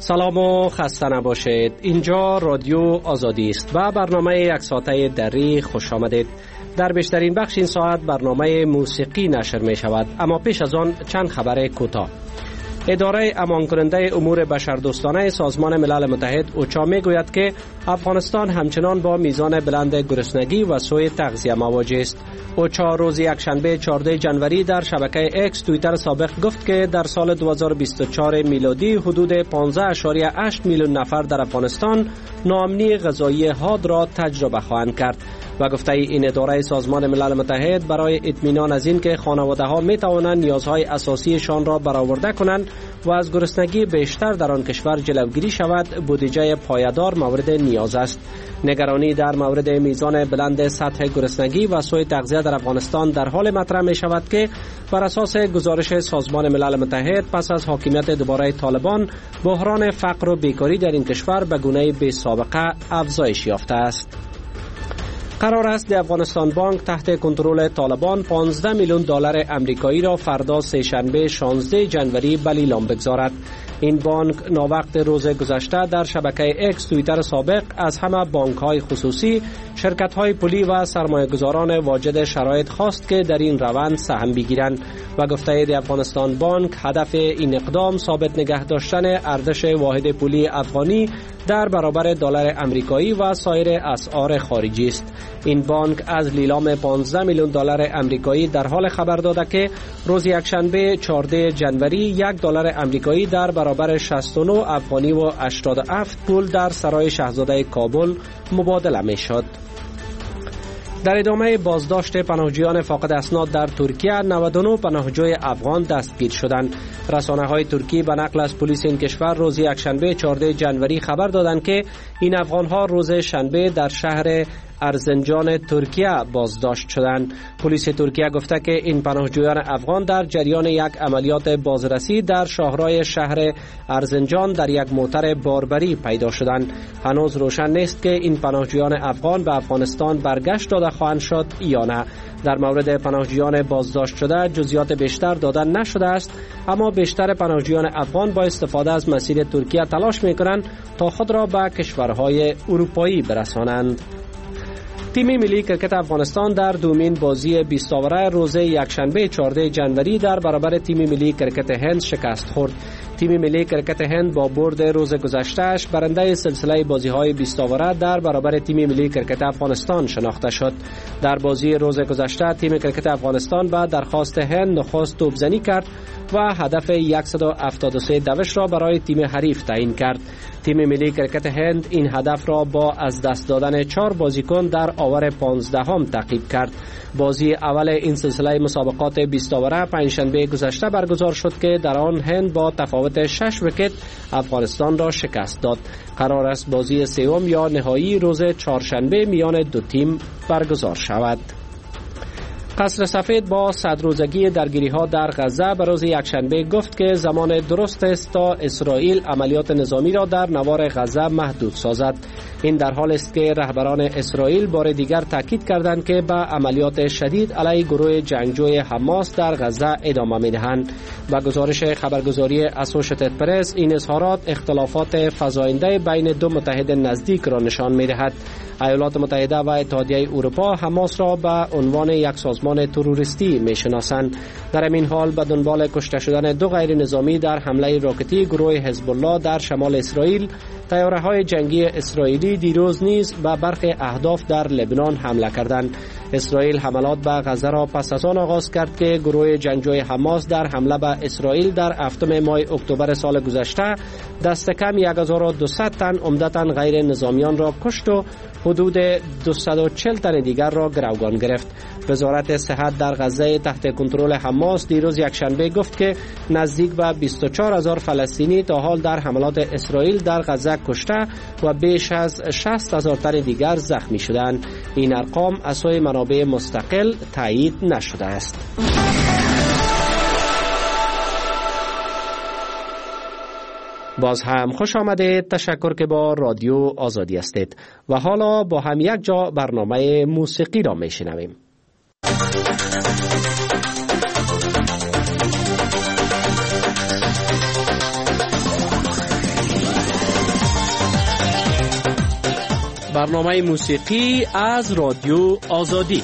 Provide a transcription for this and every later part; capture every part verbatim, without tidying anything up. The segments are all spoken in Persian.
سلام و خسته نباشید. اینجا رادیو آزادی است و برنامه یک ساعته دری خوش آمدید. در بیشترین بخش این ساعت برنامه موسیقی نشر می شود، اما پیش از آن چند خبر کوتاه. اداره امان کننده امور بشردوستانه سازمان ملل متحد اوچا می گوید که افغانستان همچنان با میزان بلند گرسنگی و سوء تغذیه مواجه است. اوچا روز یکشنبه چهاردهم ژانویه در شبکه اکس توییتر سابق گفت که در سال دو هزار و بیست و چهار میلادی حدود پانزده اشاری هشت میلیون نفر در افغانستان ناامنی غذایی حاد را تجربه خواهند کرد و گفته این اداره سازمان ملل متحد برای اطمینان از این که خانواده ها می توانند نیازهای اساسیشان را برآورده کنند و از گرسنگی بیشتر در آن کشور جلوگیری شود، بودجه پایدار مورد نیاز است. نگرانی در مورد میزان بلند سطح گرسنگی و سوء تغذیه در افغانستان در حال مطرح می شود که بر اساس گزارش سازمان ملل متحد پس از حاکمیت دوباره طالبان بحران فقر و بیکاری در این کشور به گونه بی سابقه افزایش یافته است. قرار است افغانستان بانک تحت کنترل طالبان پانزده میلیون دلار امریکایی را فردا سه‌شنبه شانزدهم ژانویه به لیلام بگذارد. این بانک ناوقت روز گذشته در شبکه اکس توییتر سابق از همه بانک‌های خصوصی، شرکت‌های پولی و سرمایه‌گذاران واجد شرایط خواست که در این روند سهم بگیرند و گفته افغانستان بانک هدف این اقدام ثابت نگه داشتن ارزش واحد پولی افغانی در برابر دلار امریکایی و سایر اسعار خارجی است. این بانک از لیلام پانزده میلیون دلار امریکایی در حال خبر داده که روز یکشنبه چهاردهم ژانویه یک دلار امریکایی در برابر شصت و نه افغانی و هشتاد و هفت پول در سرای شاهزاده کابل مبادله می شد. در ادامه بازداشت پناهجویان فاقد اسناد در ترکیه، نود و نه پناهجوی افغان دستگیر شدند. رسانه‌های ترکی به نقل از پلیس این کشور روز یکشنبه چهاردهم ژانویه خبر دادند که این افغان‌ها روز شنبه در شهر ارزنجان ترکیه بازداشت شدند. پلیس ترکیه گفته که این پناهجویان افغان در جریان یک عملیات بازرسی در شاهرای شهر ارزنجان در یک موتر باربری پیدا شدند. هنوز روشن نیست که این پناهجویان افغان به افغانستان برگشت داده خواهند شد یا نه. در مورد پناهجویان بازداشت شده جزئیات بیشتر داده نشده است، اما بیشتر پناهجویان افغان با استفاده از مسیر ترکیه تلاش می‌کنند تا خود را به کشورهای اروپایی برسانند. تیم ملی کرکت افغانستان در دومین بازی بیست اوره روز یکشنبه چهاردهم ژانویه در برابر تیم ملی کرکت هند شکست خورد. تیم ملی کرکت هند با برد روز گذشته‌اش برنده سلسله بازی‌های بیست اوره در برابر تیم ملی کرکت افغانستان شناخته شد. در بازی روز گذشته تیم کرکت افغانستان با درخواست هند نخست توپزنی کرد و هدف صد و هفتاد و سه دوش را برای تیم حریف تعیین کرد. تیم ملی کرکت هند این هدف را با از دست دادن چهار بازیکن در آور پانزدهم تعقیب کرد. بازی اول این سلسله مسابقات بیست اوره پنجشنبه گذشته برگزار شد که در آن هند با تفاوت شش ویکت افغانستان را شکست داد. قرار است بازی سوم یا نهایی روز چهارشنبه میان دو تیم برگزار شود. قصر سفید با صد روزگی درگیری‌ها در غزه به روز یکشنبه گفت که زمان درست است تا اسرائیل عملیات نظامی را در نوار غزه محدود سازد. این در حال است که رهبران اسرائیل بار دیگر تاکید کردند که به عملیات شدید علیه گروه جنگجوی حماس در غزه ادامه می‌دهند. با گزارش خبرگزاری اسوشییتد پرس، این اظهارات اختلافات فزاینده بین دو متحد نزدیک را نشان می‌دهد. ایالات متحده و اتحادیه اروپا حماس را به عنوان یک سازمان تروریستی می‌شناسند. در این حال به دنبال کشته شدن دو غیر نظامی در حمله راکتی گروه حزب الله در شمال اسرائیل، طیاره‌های جنگی اسرائیلی دیروز نیز به برخی اهداف در لبنان حمله کردند. اسرائیل حملات به غزه را پس از آن آغاز کرد که گروه جنگجوی حماس در حمله به اسرائیل در هفتم ماه اکتبر سال گذشته دست کم صد و دویست تن عمدتاً غیر نظامیان را کشت و حدود دویست و چهل تن دیگر را گروگان گرفت. وزارت صحت در غزه تحت کنترل حماس دیروز یکشنبه گفت که نزدیک به بیست و چهار هزار فلسطینی تا حال در حملات اسرائیل در غزه کشته و بیش از شصت هزار تن دیگر زخمی شدند. این ارقام از سوی منابع مستقل تایید نشده است. باز هم خوش آمدید. تشکر که با رادیو آزادی هستید و حالا با هم یک جا برنامه موسیقی را میشنویم. برنامه موسیقی از رادیو آزادی.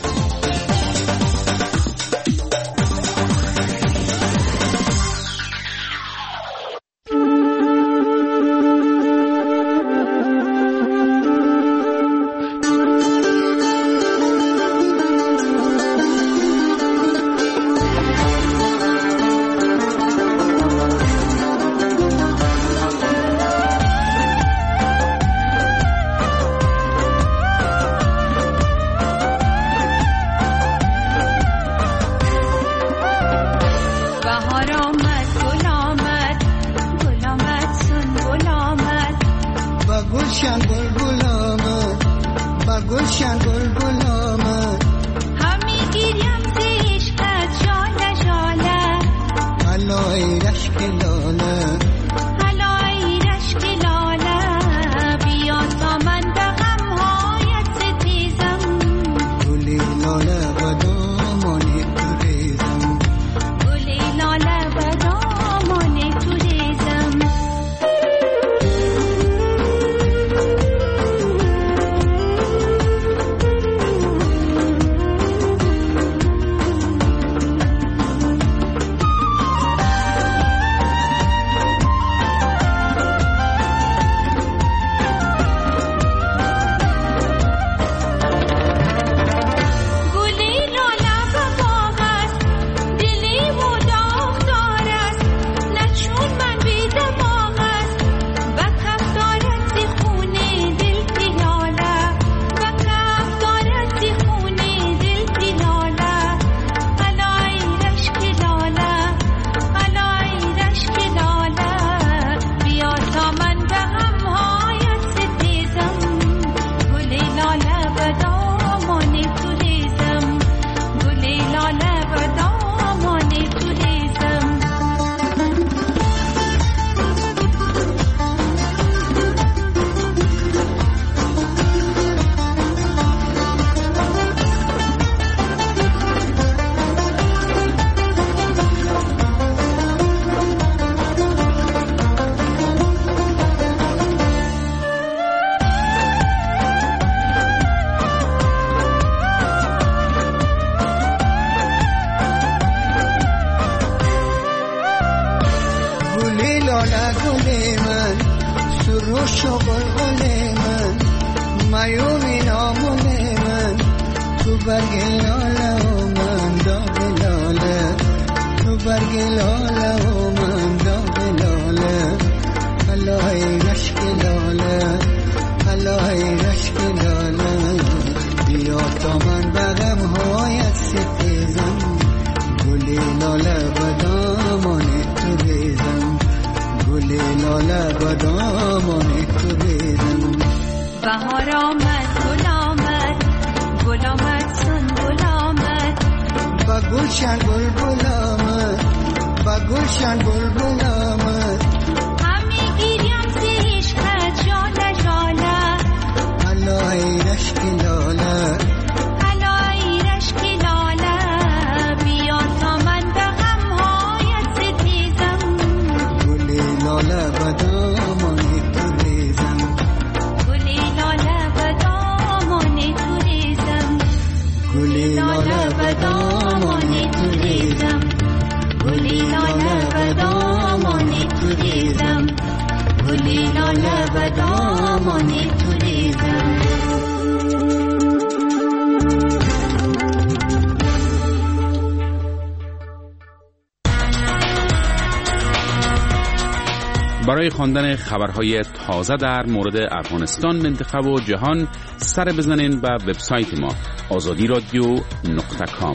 برای خواندن خبرهای تازه در مورد افغانستان، منطقه و جهان سر بزنین به وبسایت ما آزادی رادیو نقطه کام.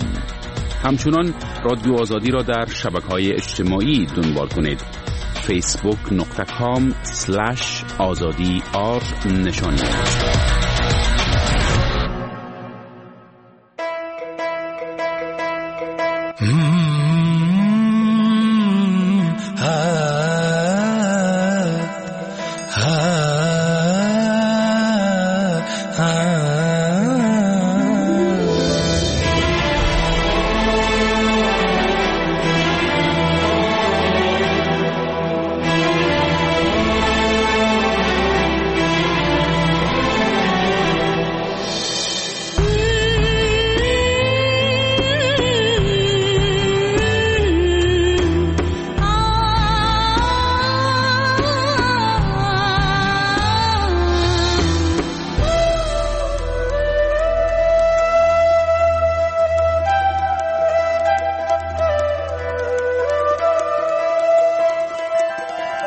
همچنان رادیو آزادی را در شبکه‌های اجتماعی دنبال کنید. فیسبوک نقطه کام سلش آزادی آر نشانی.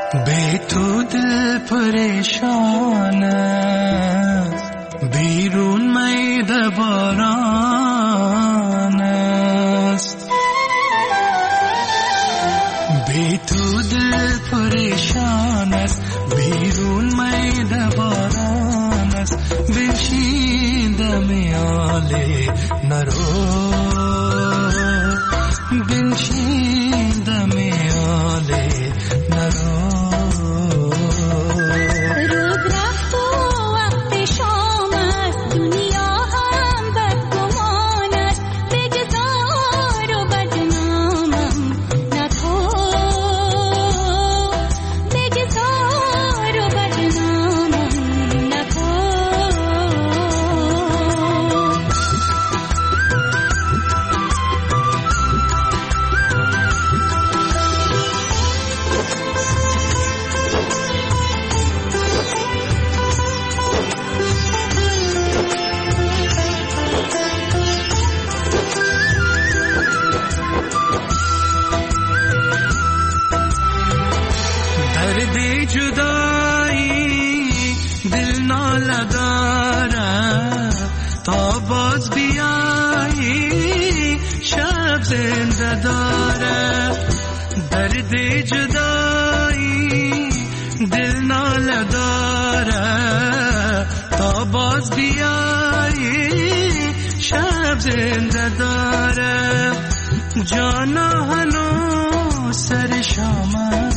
به تو دل پریشان است، بیرون میده باران است. به تو دل پریشان است، بیرون میده باران است. بنشینده میاله نرو، بنشینده میاله نرو. درد جدایی دل ناله داره، تا باز بیایی شب زنده داره. جانا هنو سر شامه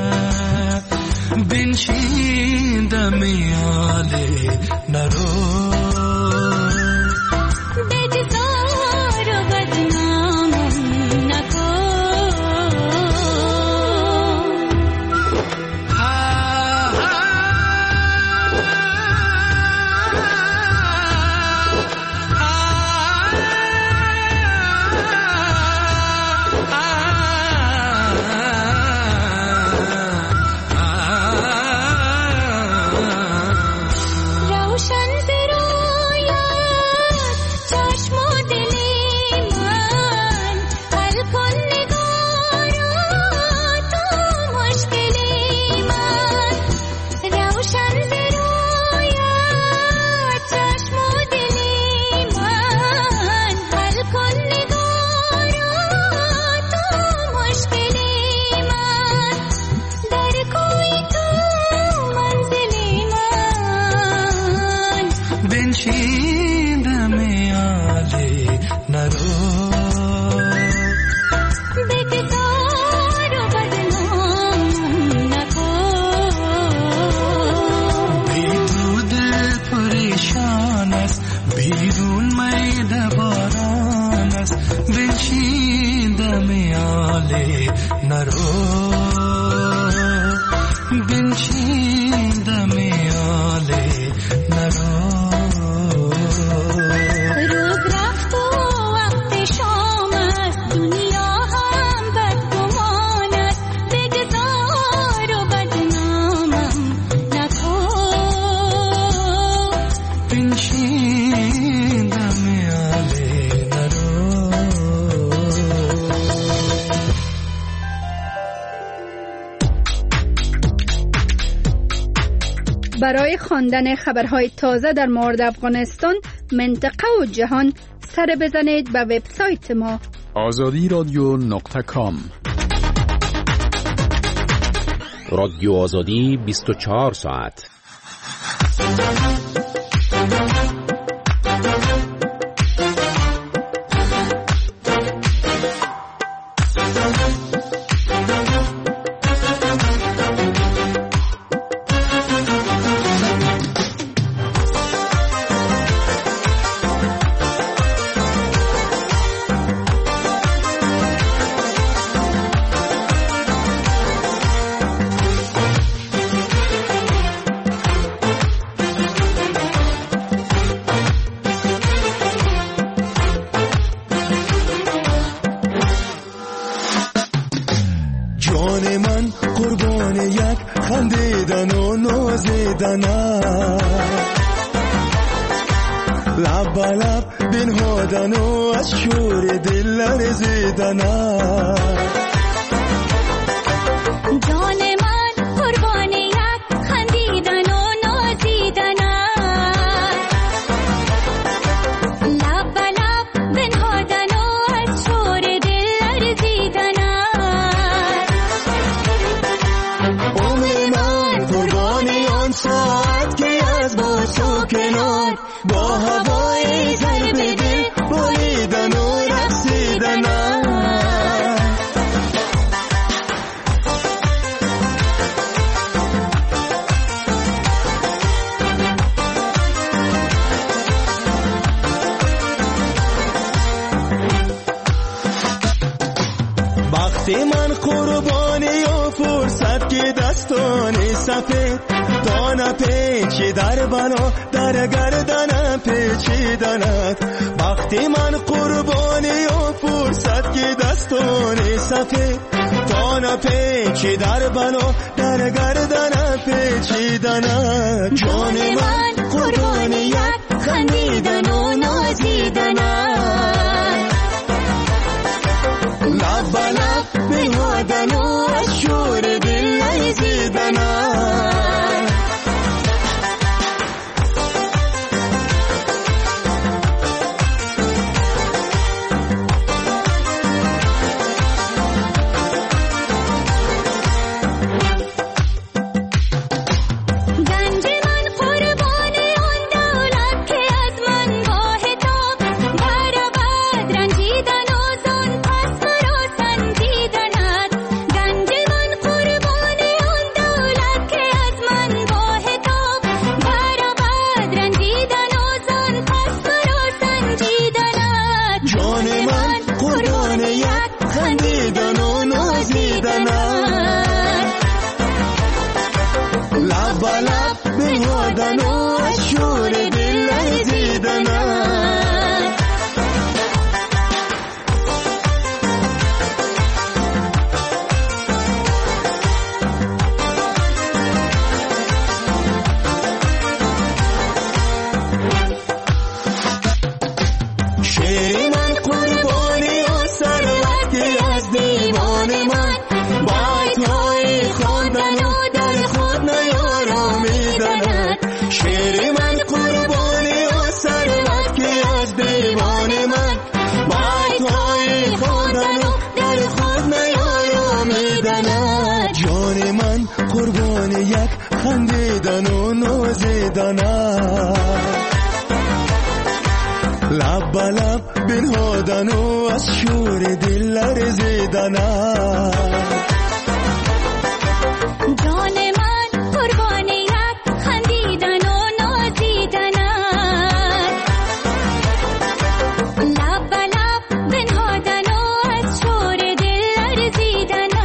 بنشینده میاله نرو. برای خواندن خبرهای تازه در مورد افغانستان، منطقه و جهان سر بزنید به وبسایت ما آزادی رادیو نقطه کام. رادیو آزادی بیست و چهار ساعت. لب لب بنهادن و از شور دل لرزیدن. جان من وقتی من قربانی و فرصت که دستانی سفید دانه پیچی در بنا در گردن پیچیدنت وقتی من قربانی و فرصت که دستانی سفید دانه پیچی در بنا در گردن پیچیدنت جان من قربانی یک خندیدن و نازیدنت لب لب بنهادن و از شور دل لرزیدنت لب لب بنهادن و از شور دل لرزیدنت جان من قربان یک خندیدن و نازیدنت لب لب بنهادن و از شور دل لرزیدنت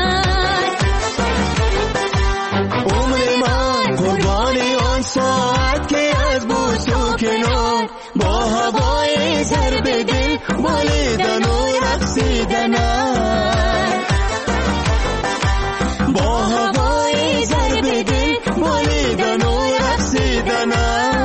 عمر من قربان آن ساعت که از بوس و کنار با هوای ضرب دل بالیدن و رقصیدنت با هوای ضرب دل بالیدن و رقصیدنت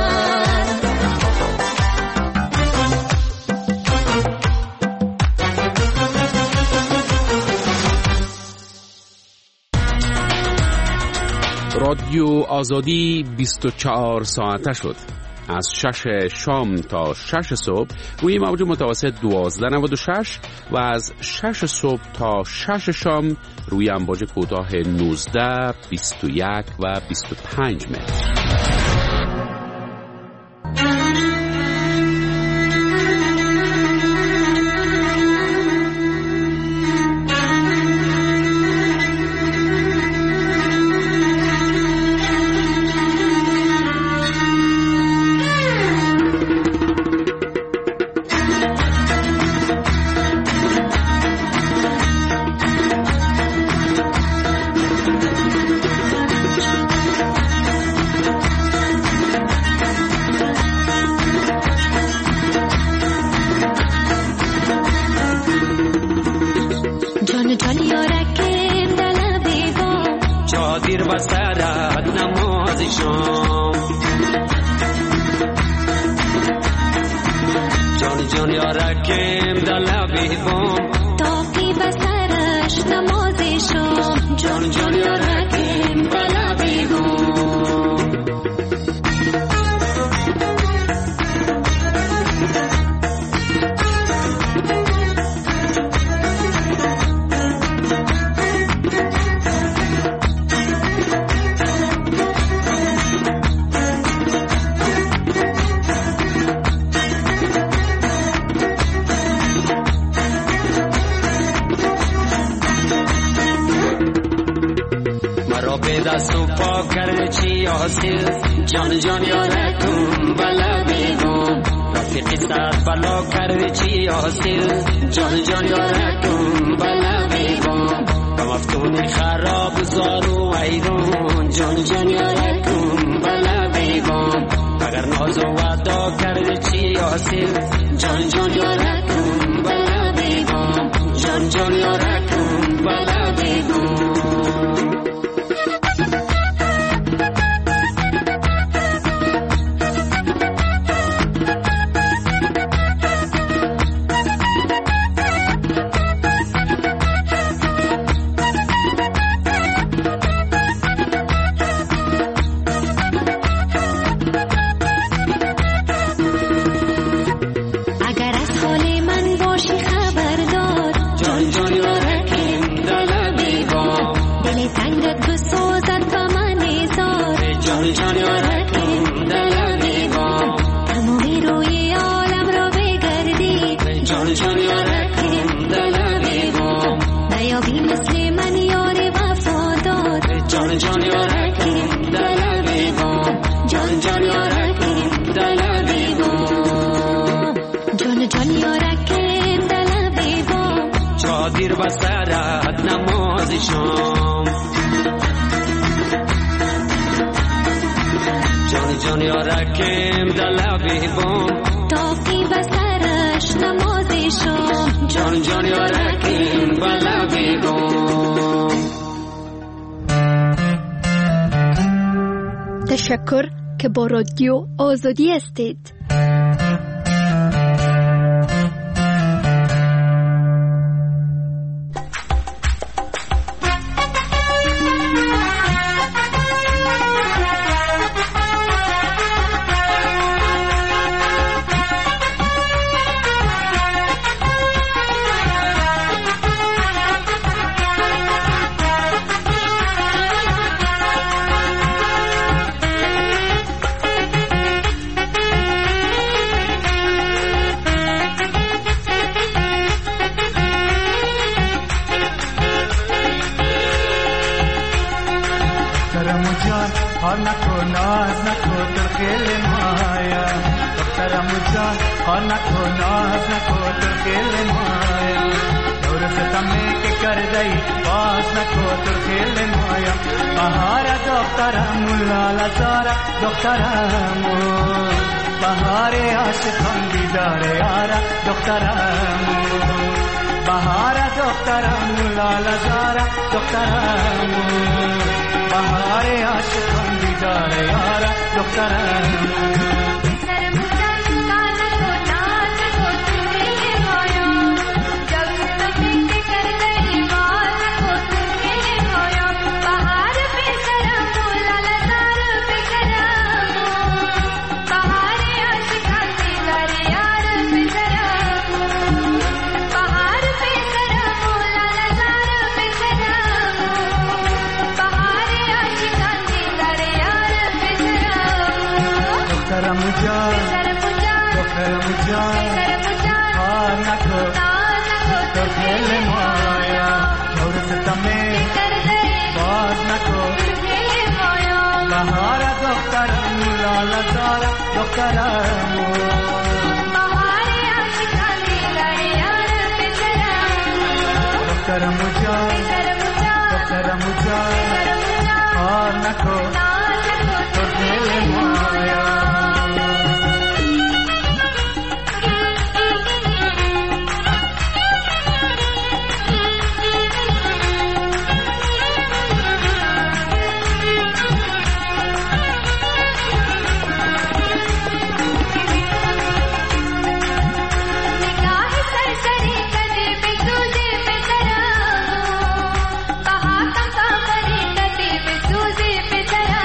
رادیو آزادی بیست و چهار ساعته شد. از شش شام تا شش صبح روی موج متوسط دوازده نود و شش و از شش صبح تا شش شام روی امواج کوتاه نوزده، بیست و یک و بیست و پنج متر. دستو پاک کرده چی حاصل جان جان یارتون بلا بیگم رفیقی سر بلا کرده چی حاصل جان جان یارتون بلا بیگم مفتون خراب زارو ویرون جان جان یارکم بلا بیگم اگر ناز و وعدا کرده چی حاصل جان جان یارکم بلا بیگم جان جان یارکم بلا بیگم دیر بسرت نماز شام جان جان یارکم دلبی بام تاقی بسرش نماز شام جان جان یارکم بلبی بام. تشکر که با رادیو آزادی هستید. और न को नाज न को तुर्केल माया दफ्तर मुझा और न को नाज न को तुर्केल माया और से तमे के कर दई बास न को तुर्केल माया बहारा दफ्तर मुल्ला लजारा दफ्तर मो बहारे आशिकां दीदार यारा दफ्तर मो बहारा दफ्तर मुल्ला लजारा दफ्तर मो बहारे आशिकां दीदार यारा दफ्तर मुझा दफ्तर मुझा और न को तो खेल माया और से तमे बात न को बहारा दफ्तर मुला लजारा दफ्तर मो बहारे आशिकां दीदार यार बेचरा दफ्तर मुझा दफ्तर मुझा और न को तो खेल माया सूजी पे जरा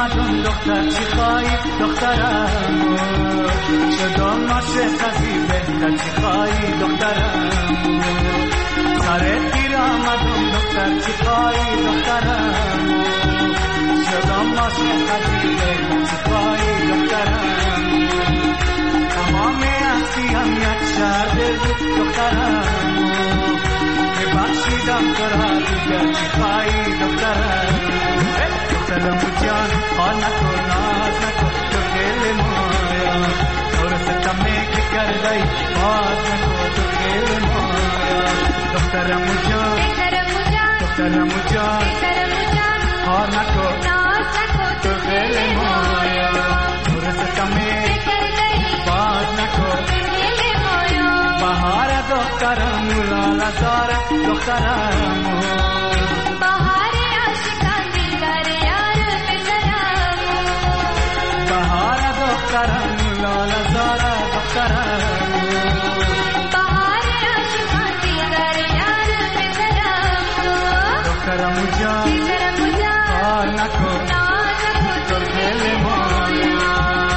آمدم دختر چی خواهی دخترم شدم عاشق ازی بهتر چی خواهی دخترم سرت گیر آمدم دختر چی خواهی دخترم شدم عاشق ازی بهتر چی خواهی دخترم تمام هستی هم یک شهر دل دخترم که بخشیدم تو را دیگر چی خواهی دخترم دخترم جان حال نکن ناز نکن تو دل مایا دور ستمه که کردی باز نکن تو دل مایا دخترم جان دخترم جان حال نکن ناز نکن تو دل مایا دور ستمه باز نکن بهار دخترم لالا زار دخترم بهار عاشقان دیدار یار بزرم بهار دخترم لالا زار دخترم بهار عاشقان دیدار یار بزرم دخترم جان دخترم جان کار نکن ناز نکن تو دل مایا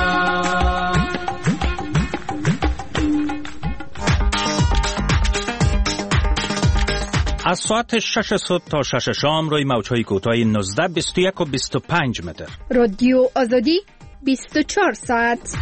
از ساعت شش صبح تا شش شام روی موج‌های کوتاه نوزده، بیست و یک و بیست و پنج متر. رادیو آزادی بیست و چهار ساعت.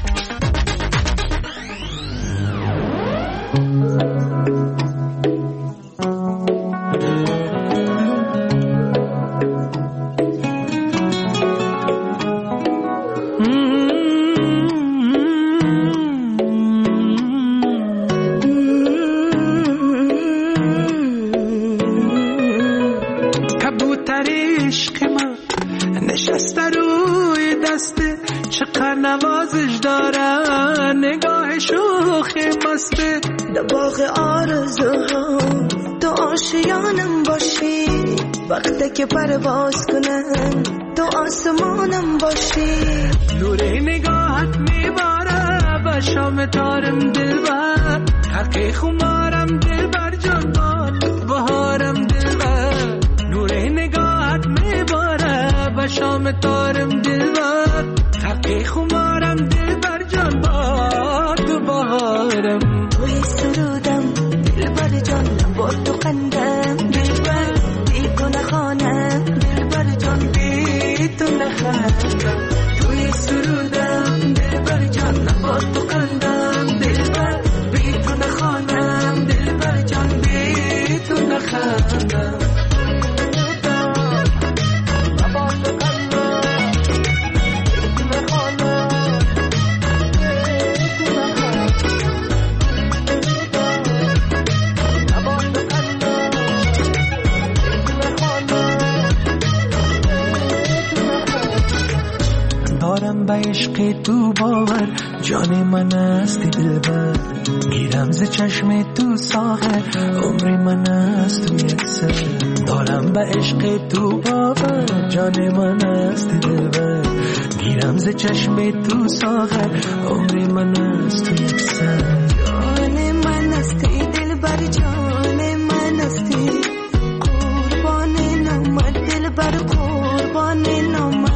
نوازش دارن نگاه شوخ مسته در باغ آرزوها تو آشیانم باشی وقتی که پرواز کنن تو آسمانم باشی نور نگاهت میباره به شام تارم دلبر حقی خمارم دلبر جان باد بهارم دلبر نور نگاهت میباره به شام تارم دلبر حقی خمارم دل بر جان با تو بهارم توی سرودم دل بر جان با تو قندم دل بر بی تو نخوانم دل بر جان بی تو نخوانم توی سرودم دل بر جان با تو قندم دل بر بی تو نخوانم دل بر جان بی تو نخوانم به عشق تو باور جان من هستی دلبر گیرم ز چشم تو ساغر عمر من است تو یک سر دارم به عشق تو باور جان من هستی دلبر گیرم ز چشم تو ساغر عمر من است تو یک سر جان من هستی دلبر جان من هستی قربان نامت دلبر قربان نامت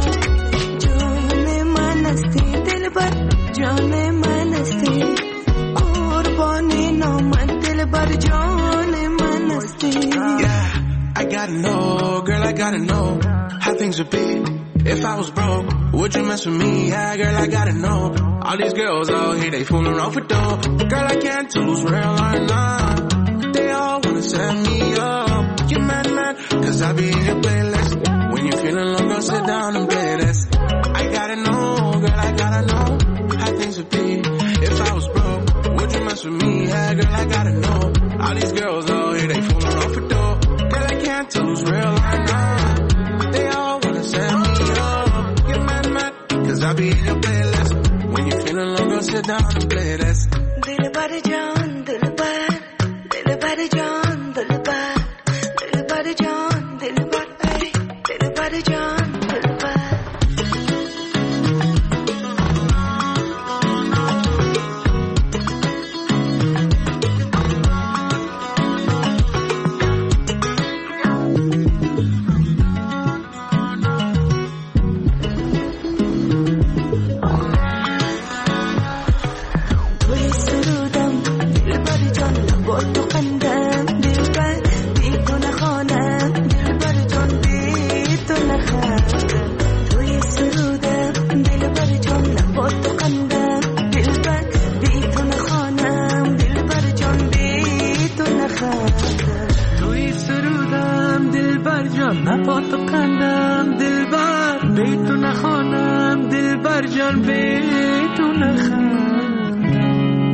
جان من هستی قربان نامت دلبر جان من هستی. Yeah, I gotta know, girl, I gotta know how things would be if I was broke. Would you mess with me? Yeah, girl, I gotta know. All these girls out here, they fooling off with dough. Girl, I can't choose real or not. They all wanna set me up. You mad, mad, cause I be in your playlist. When you're feeling low, girl, sit down and play this. I gotta know, girl, I gotta know how things would be if I was broke. Would you mess with me? Yeah, girl, I gotta know. All these girls out here, they fooling off for dough. Girl, I can't tell who's real or not. They all wanna set me up. Get mad, mad, cause I be in your playlist. When you're feeling low, girl, sit down and play this. Dilbar jaan, dilbar, dilbar jaan, dilbar, dilbar jaan, dilbar, ay, dilbar jaan, dilbar. نخوانم دل بر جان بدون خندم.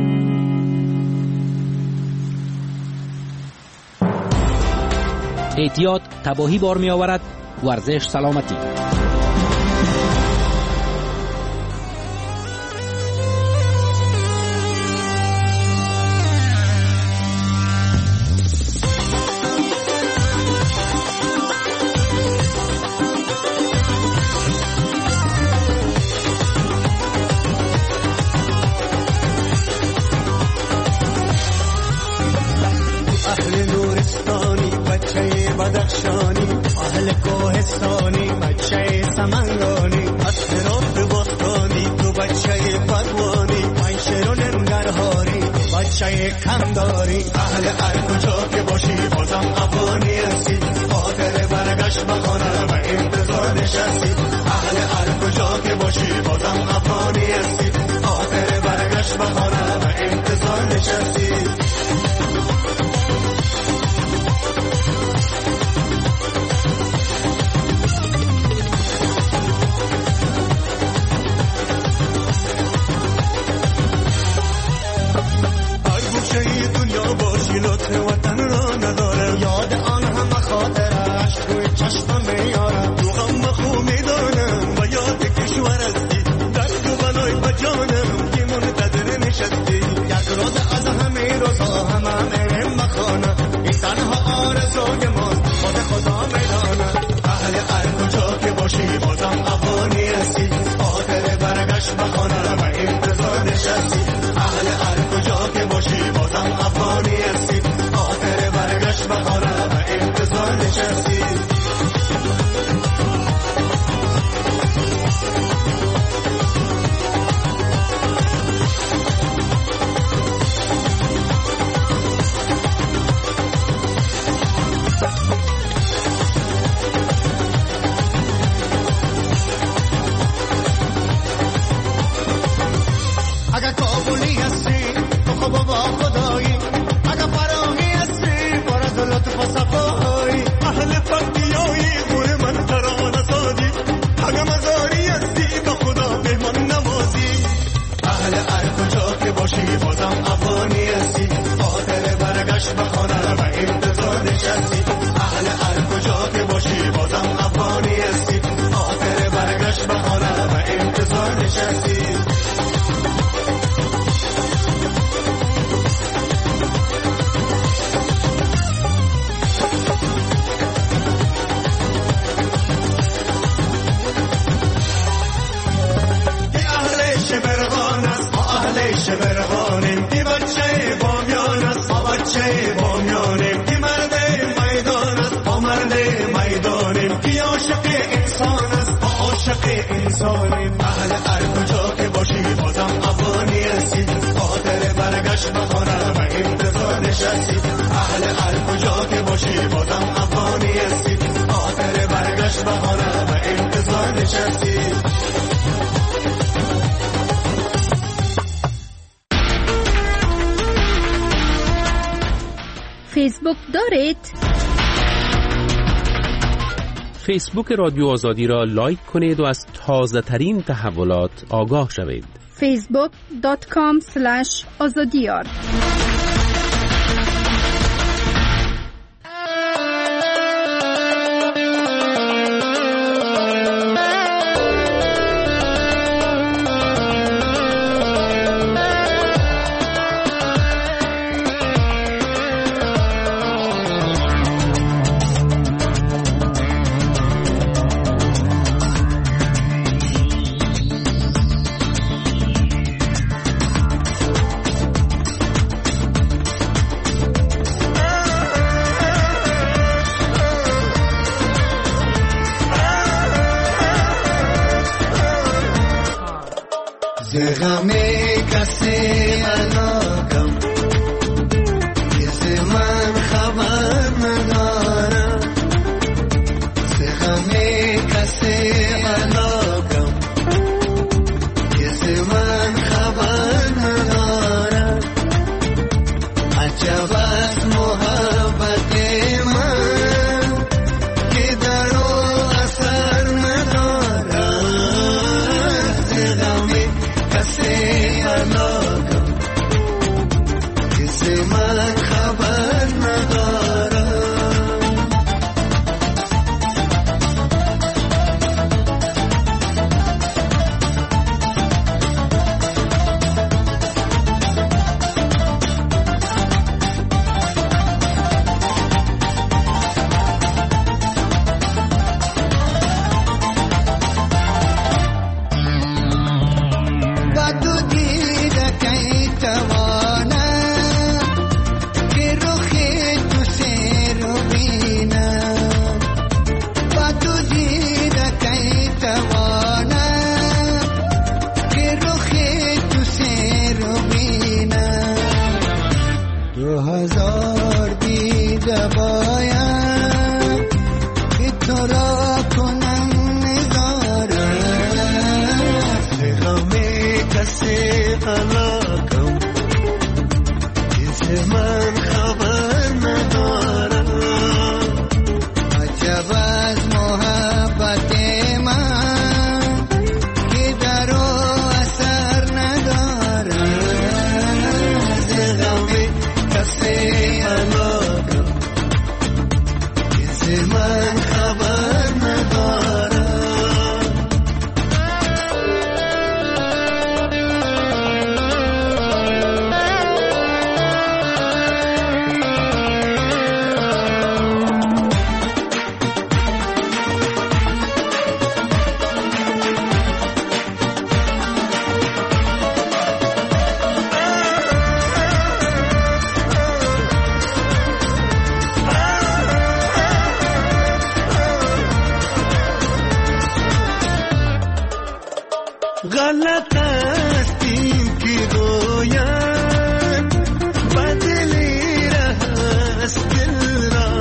احتیاط تباهی بار می آورد. ورزش سلامتی. بدخشانی اهل کوهستانی بچه سمنگانی اطراف باستانی تو بچه بدوانی من شیرون ننگرهاری بچه کمداری اهل هر کجا که باشی بازم افغانی هستی خاطر برگشت بخانه و انتظار نشستی اهل هر کجا که باشی بازم افغانی هستی خاطر برگشت بخانه و انتظار نشستی لطف وطن را نداره یاد آن همه خاطرش روی چشم میاره تو غم خو میدانم و یاد کشور هستی در تو بلای بجانم که منتظر نشستی یک روز از همه روزها همه میرم بخانه این تنها آرزوی ماست خود خدا میدانه اهل هر کجا که باشی بازم افغانی هستی خاطر برگشت بخانه و انتظار نشستی اهل هر کجا که باشی بازم افغانی هستی خاطر برگشت بخانه و انتظار نشستی اگر کابلی هستی تو خب با خدایی اگر فرانگی هستی برد لطف و صفایی اهل فردیایی گوی من ترانه سازی اگر مزاری هستی با خدا به من نوازی اهل هر کجا که باشی بازم افغانی هستی خاطر برگشت بخانه و انتظار نشستی اهل هر کجا که باشی بازم افغانی هستی خاطر برگشت بخانه و انتظار نشستی شبرغانیم کی بچه بامیان است با بچه بامیانیم کی مرد میدان است با مرد میدانیم کی عاشق انسان است با عاشق انسانیم اهل هر کجا که باشی بازم افغانی هستی خاطر برگشت بخانه و انتظار نشستی اهل هر کجا که باشی بازم افغانی هستی خاطر برگشت بخانه و انتظار نشستی فیسبوک دارید؟ فیسبوک رادیو آزادی را لایک کنید و از تازه ترین تحولات آگاه شوید. فیسبوک دات کام اسلش آزادیار غمی کسی علاقم کسی من خبر ندارم غمی کسی علاقم کسی من خبر ندارم عجب از محبت من که در او اثر ندارم غلط است این که گویم بدلی رهست دل را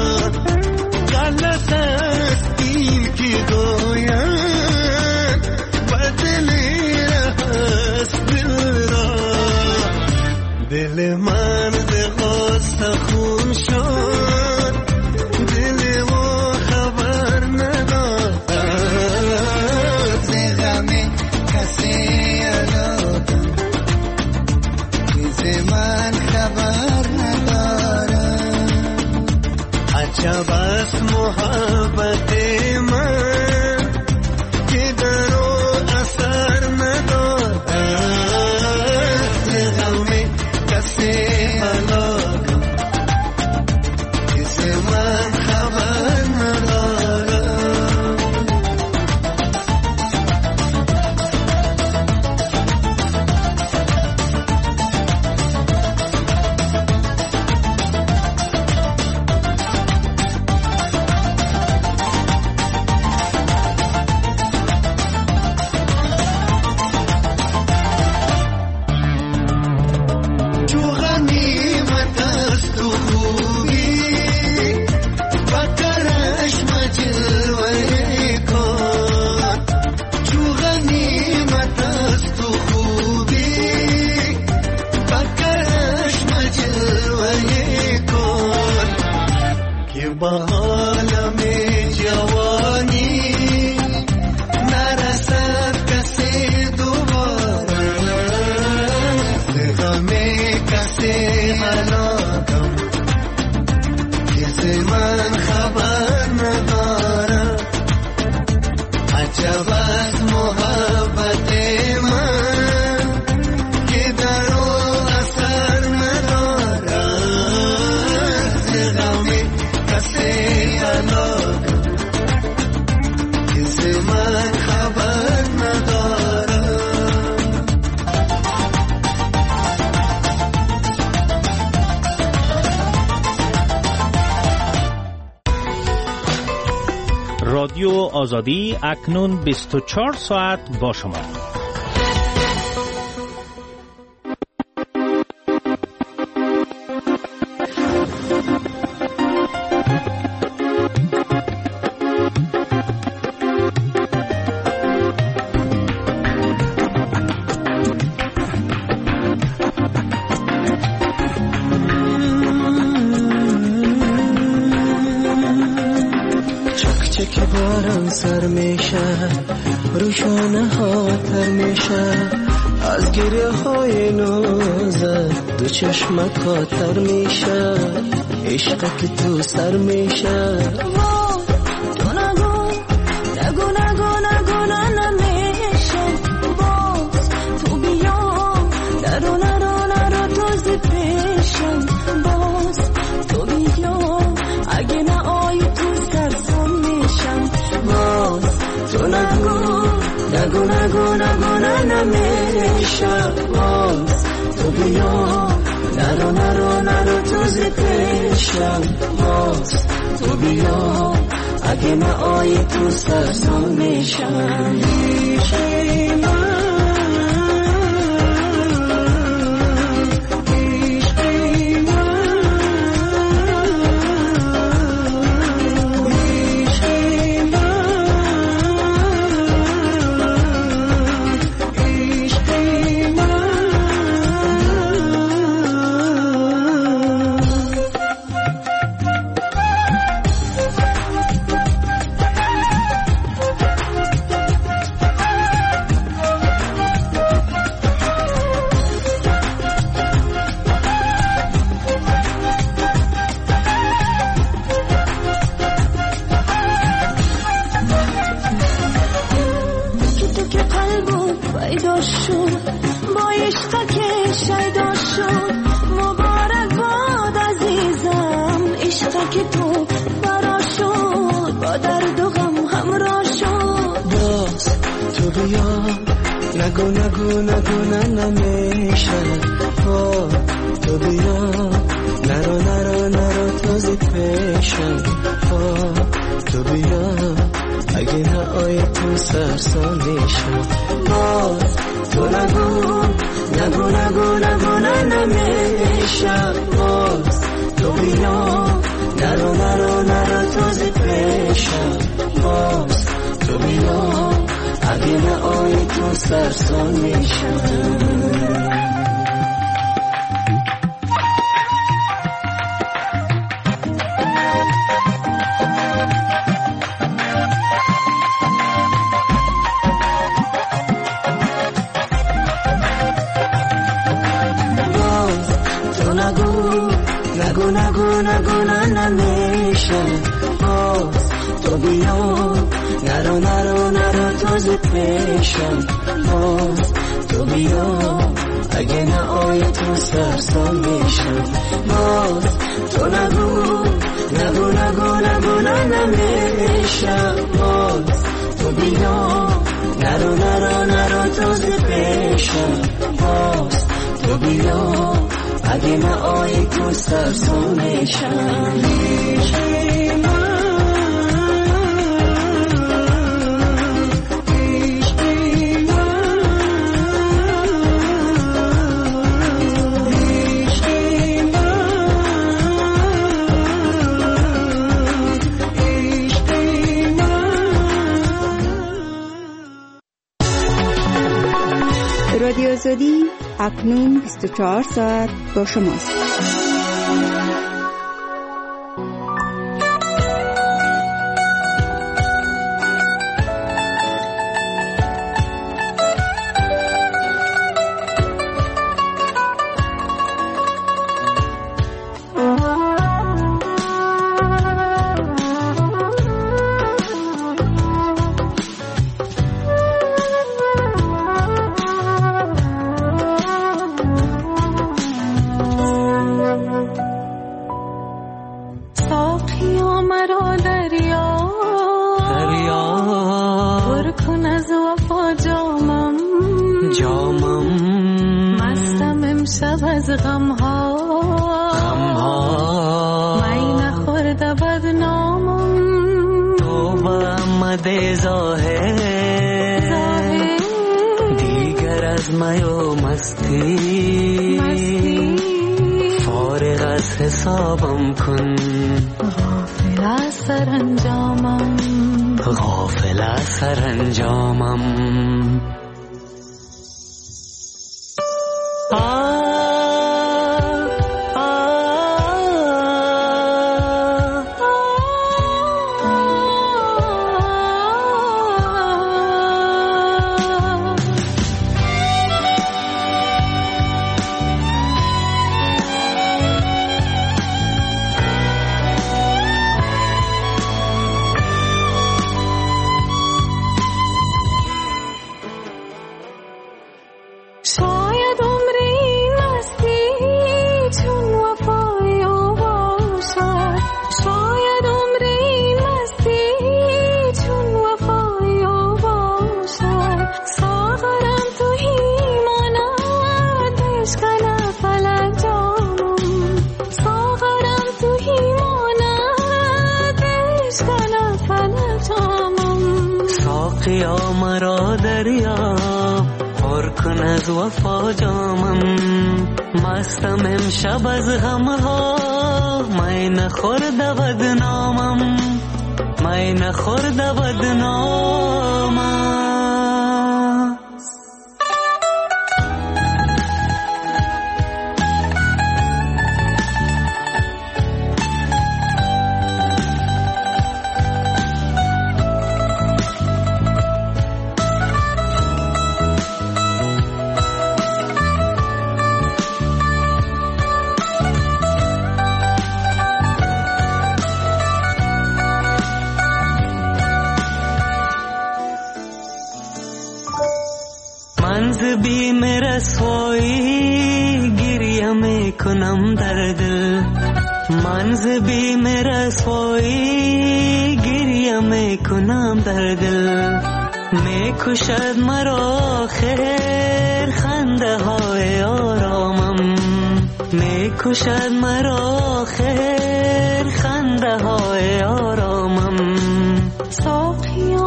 غلط است این که گویم بدلی رهست دل را دل من ز غصه خون شد دل و خبر نداد ز غم کسی الان ز من خبر ندارد عجب است محبت من که در او اثر ندارد ز غم کسی الان ز من خبر ندارد تو غنیمت است تو خوبی بکرش مجلوه کن تو غنیمت است تو خوبی بکرش مجلوه کن که با عالم جوانی نرسد کسی دوباره ز غم کسی هلاکم که ز من خبر ندارد عجب از محبت من که در او اثر ندارد ز غم کسی هلاکم که ز من خبر ندارد رادیو آزادی اکنون بیست و چهار ساعت با شما. که باران سر میشه روشانه ها تر میشه از گریه های نازت دو چشمت کاتر میشه عشق که تو سر میشه تو نگو نگو نگو نگو نمیشه باز تو بیا نرو نرو نرو تو زی پیشم باز تو بیا اگه نه آی تو سرسون میشم باز تو نگو نگو نگو نگو نمیشه باز تو بیا نرو نرو نرو تو زی پیشم باز تو بیا اگه نه آی تو سرسون میشم عشق من نگو نگو نگو نمیشه تو بیا نرو نرو نرو تو زی پیشم تو بیا اگه نهایی تو سرسان میشم. باز تو نگو نگو نگو نگو ننمیشم. باز تو بیا نرو نرو نرو تازه پیشم. باز تو بیا اگه نهایی تو سرسان میشم. نگو نگو نگو ننمیشم. باز تو بیا نرو نرو نرو تازه پیشم. باز تو بیا اگه نهایی تو سرسان میشم. باز تو نگو نگو نگو نگو ننمیشم. باز تو بیا نرو نرو نرو تازه پیشم. باز تو بیا اگه نهایی تو سرسان میشم. رادیو آزادی اکنون بیست و چهار ساعت با شماست. کشد مرا خیر خنده های آرامم. می کشد مرا خیر خنده های آرامم. ساقیا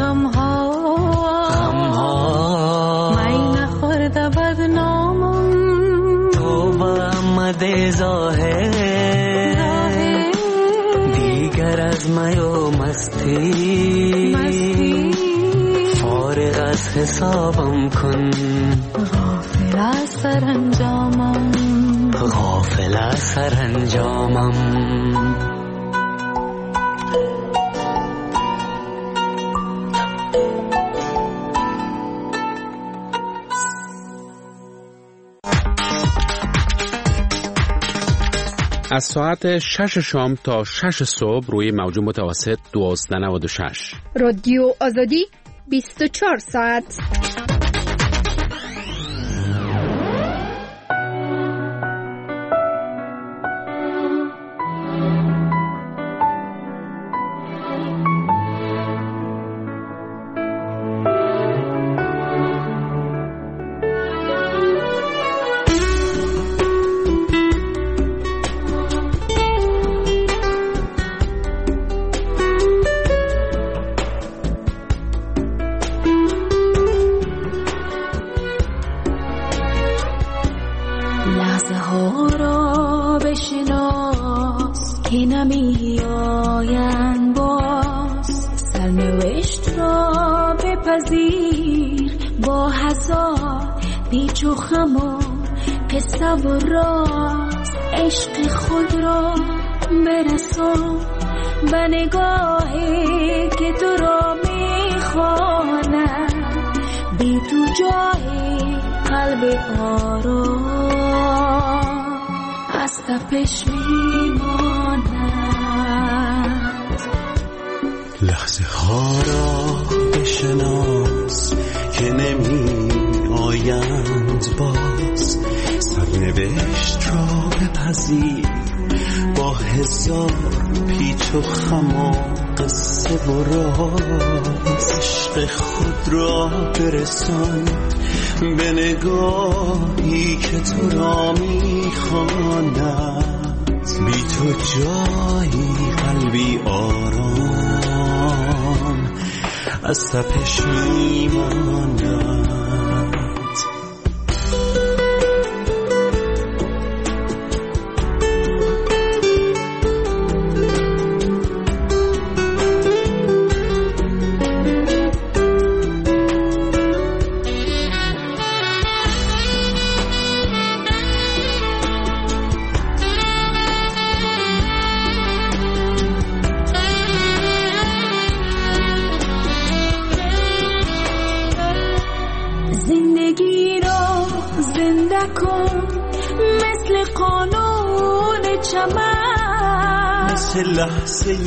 غمها غمها می نخورده بدنامم تو با آمده ظاهر دیگر از می و مستی مستی فارغ از حسابم کن غافل از سرانجامم غافل از سرانجامم از ساعت شش شام تا شش صبح روی موج متوسط دوازده نود و شش رادیو آزادی بیست و چهار ساعت. و راز عشق خود را برسان به نگاهی که تو را میخواند بی تو جای قلب آرام از تپش میماند. لحظه ها را بشناس که نمی آیند باز سرنوشت را بپذیر با هزار پیچ و خم و قصه و راز عشق خود را برسان به نگاهی که تو را میخواند بی تو جایی قلبی آرام از تپش میماند. لحظه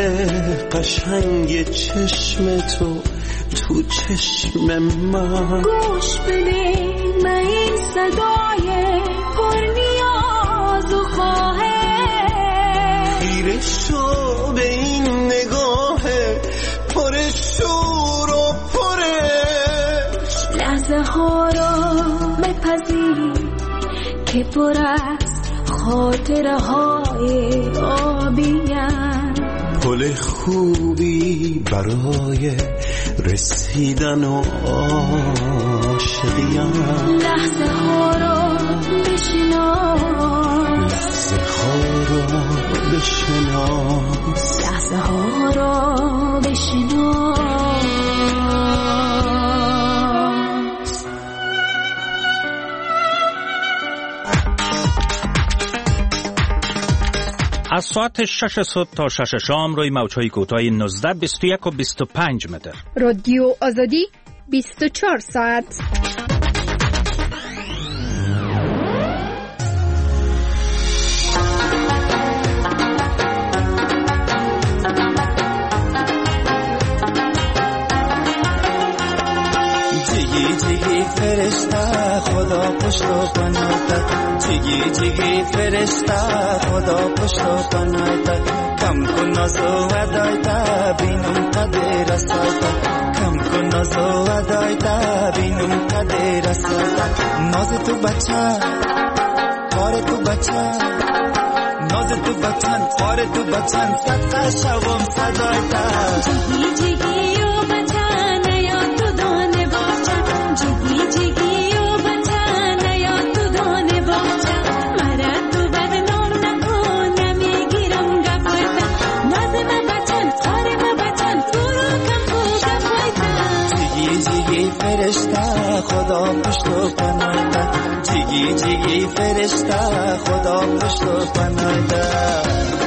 قشنگ چشم تو تو چشم من گوش بده به این صدای پر نیاز و خواهش خیره شو به این نگاه پر شور و پرش لحظه ها را بپذیر که پر از خاطره های آبیان پل خوبی برای رسیدن و عاشقیان لحظه ها را بشناس لحظه ها را بشناس لحظه ها را بشناس. از ساعت شش صبح تا شش شام روی موج‌های کوتاه نوزده، بیست و یک و بیست و پنج متر. رادیو آزادی بیست و چهار ساعت. جیگی جیگی فرشته خدا پشت و پناهت جیگی جیگی فرشته خدا پشت و پناهت کم کن ناز و ودایت بینم قدر رسالت کم کن ناز و ودایت بینم قدر رسالت ناز تو بچه کار تو بچه ناز تو بچن کار تو بچن صدقه شوم صدایت جیگی جیگی و بچه خدا پشت و پناه ده، جیگی جیگی فرشته خدا پشت و پناه ده.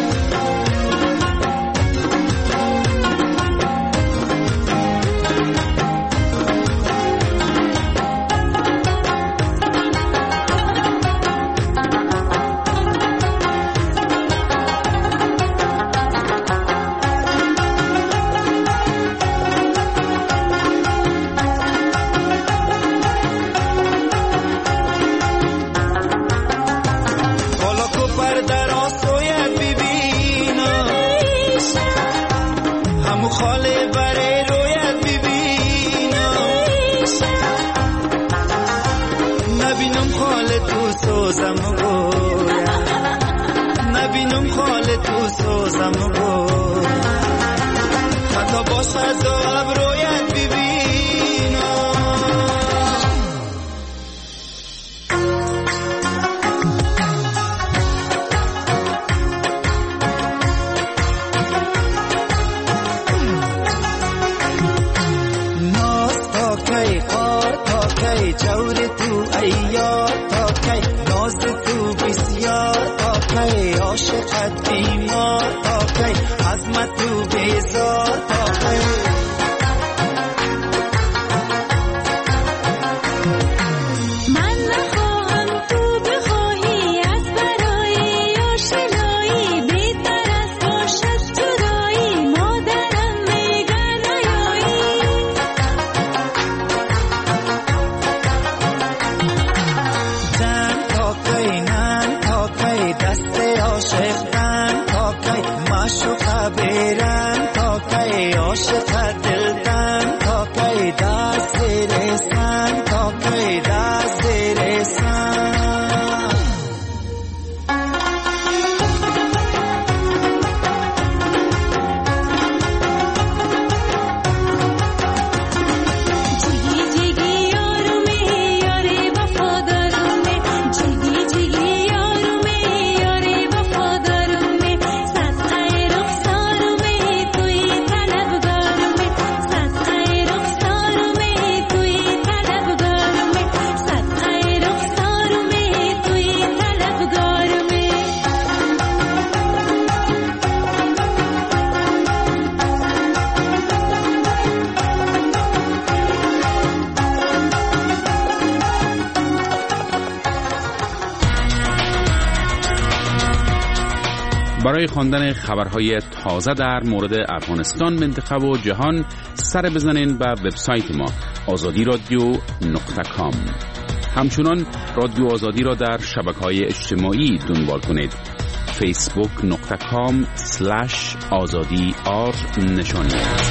برای خواندن خبرهای تازه در مورد افغانستان، منطقه و جهان سر بزنین به وبسایت ما آزادی رادیو نقطه کام. همچنان رادیو آزادی را در شبکه‌های اجتماعی دنبال کنید. فیسبوک نقطه کام سلش آزادی آر نشانی.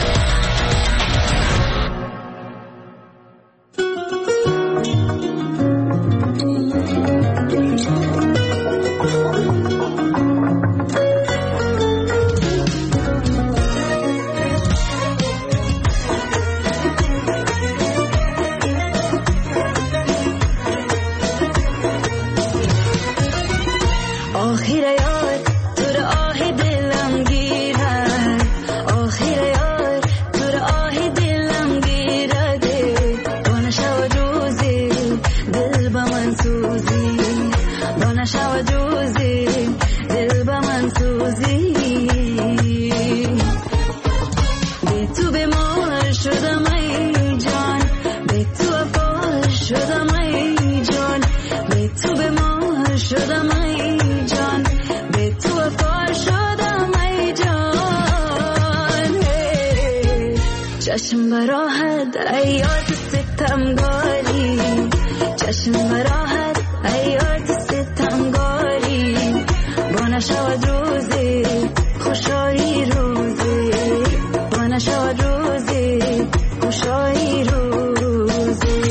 چشم براحت ایات ستمگاری، چشم براحت ایات ستمگاری، با نشود روزی خوشایی روزی، با نشود روزی خوشایی روزی.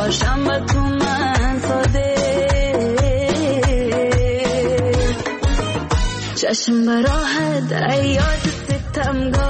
باشم با تو من ساده. چشم براهت ایاد ستمگار